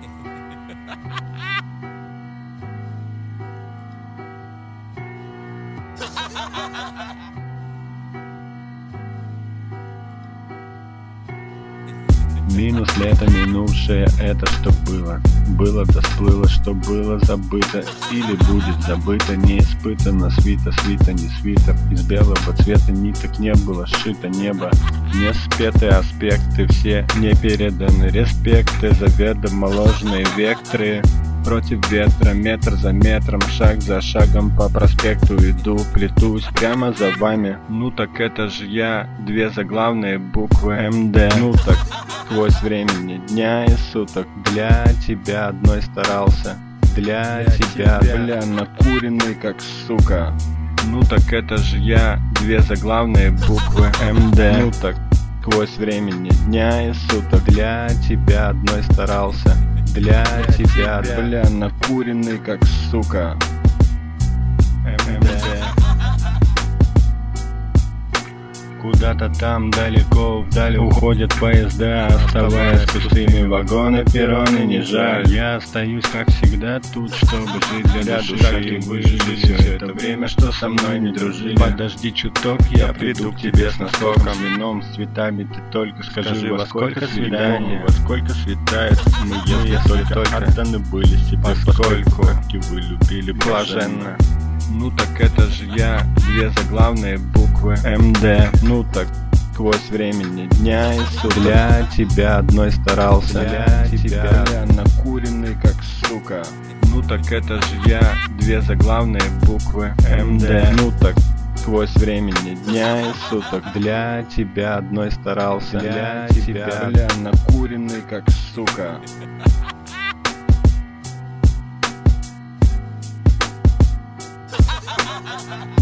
Минус лето минувшее, это что было. Было да сплыло, что было забыто. Или будет забыто, не испытано. Свита, свита, не свитер. Из белого цвета ниток не было сшито небо. Не спеты аспекты, все не переданы. Респекты за ведомоложные векторы. Против ветра, метр за метром, шаг за шагом по проспекту иду, плетусь прямо за вами. Ну так это же я, две заглавные буквы МД. Ну так сквозь времени дня и суток для тебя одной старался. Для тебя, бля, накуренный как сука. Ну так это же я, две заглавные буквы МД. Ну так сквозь времени дня и суток для тебя одной старался. Для тебя, бля, накуренный как сука. МД. Куда-то там далеко вдаль уходят поезда, оставаясь пустыми вагоны, перроны не жаль. Я остаюсь, как всегда, тут, чтобы жить для души и выжить все это время, что со мной не дружили. Подожди чуток, я приду к тебе с наскоком, вином, с цветами, ты только скажи, во сколько свиданий, во сколько светает. Мы, если только отданы были себе, поскольку вы любили блаженно. Ну так это же я, две заглавные буквы МД. Ну так сквозь времени дня и суток для тебя одной старался. Для тебя, бля, накуренный как сука. Ну так это же я, две заглавные буквы МД. Ну так сквозь времени дня и суток для тебя одной старался. Для тебя, бля, накуренный как сука. Ha ha ha ha!